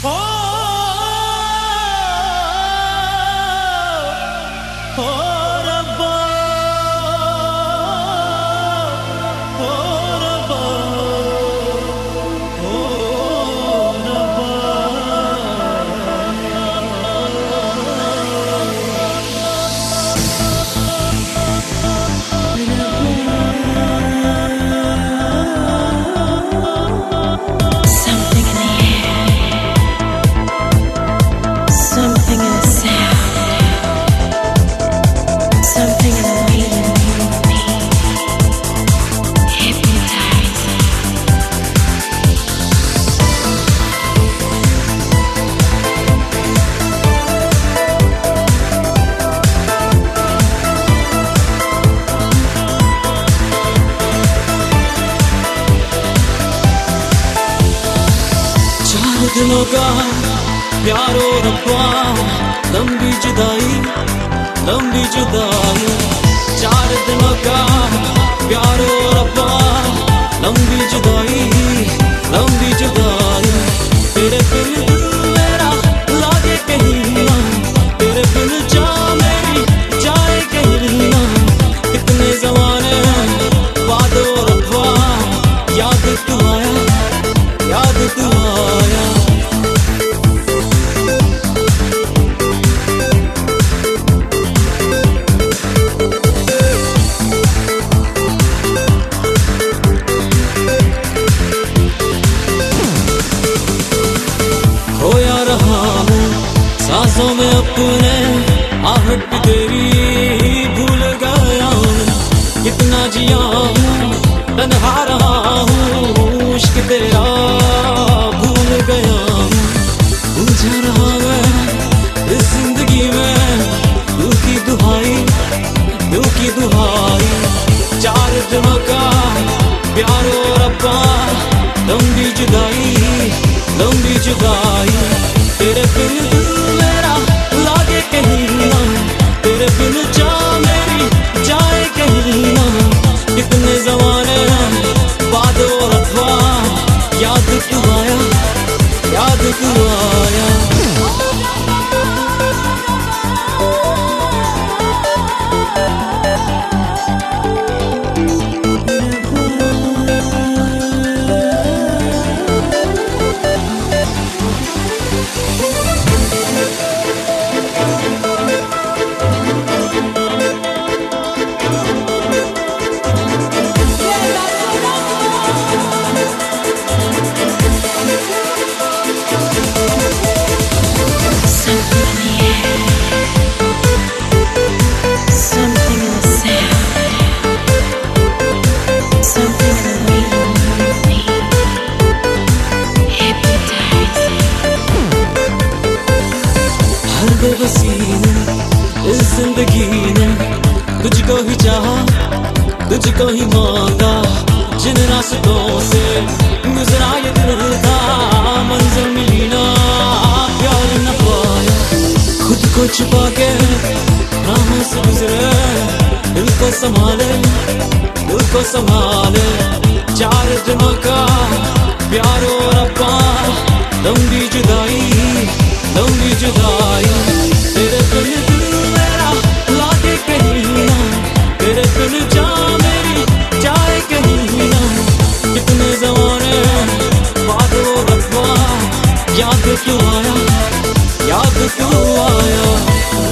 दिलों का प्यारो रब्बा, लंबी जुदाई, लंबी जुदाई। 4 दिनों का प्यारो रब्बा, लंबी जुदाई, लंबी जुदाई। तेरे बिन दिल मेरा लागे कहीं ना, तेरे बिन जा मेरी जाए कहीं ना। कितने ज़माने बाद रब्बा, याद तू आया, याद तू आया। खोया रहा हूँ सांसों में अपने, आहट भी तेरी भूल गया हूँ। कितना जिया हूँ तन्हा रहा हूँ, इश्क तेरा भूल गया हूँ। उलझा रहा मैं इस जिंदगी में, तू की दुहाई, तू की दुहाई। 4 दिनों का प्यारो रब्बा, लंबी जुदाई, लंबी जुदाई। तेरे बिन दिल मेरा लागे कहीं ना, तेरे बिन जा मेरी जाए कहीं ना। कितने ज़माने बाद रब्बा, याद तू आया, याद तू आया। बेबसी ने इस जिंदगी ने तुझको ही चाहा, तुझको ही मांगा। जिन रास्तों से गुजरा ये दिल था, मंजिल मिली ना, प्यार न पाया। खुद को छुपा के राहों से गुजरे, दिल को संभाले, दिल को संभाले। 4 दिनों का प्यारो रब्बा, लंबी जुदाई, लंबी जुदाई। तेरे बिन दिल मेरा लागे कहीं ना, तेरे बिन जा मेरी जाए कहीं ना। कितने ज़माने बाद रब्बा, याद तू आया, याद तू आया।